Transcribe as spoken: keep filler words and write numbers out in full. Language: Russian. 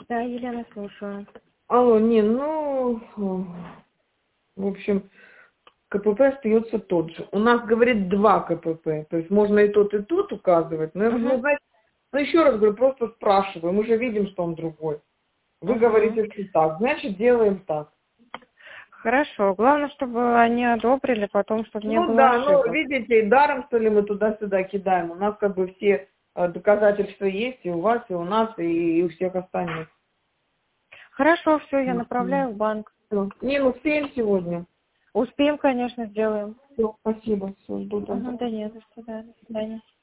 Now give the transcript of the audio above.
Да, Елена, слушаю. Алло, не, ну, в общем, КПП остается тот же. У нас, говорит, два КПП. То есть можно и тот, и тот указывать. Но, Угу. ну, знаете, ну, еще раз говорю, просто спрашиваю. Мы же видим, что он другой. Вы Угу. говорите, что так. Значит, делаем так. Хорошо. Главное, чтобы они одобрили, потом, чтобы не Ну было да, ну, ошибок. видите, и даром, что ли, мы туда-сюда кидаем. У нас как бы все э, доказательства есть и у вас, и у нас, и, и у всех остальных. Хорошо, все, я Мгм. направляю в банк. Всё. Не, ну, успеем сегодня. Успеем, конечно, сделаем. Все, спасибо. Все, жду там. Угу, да нет, до свидания. До свидания.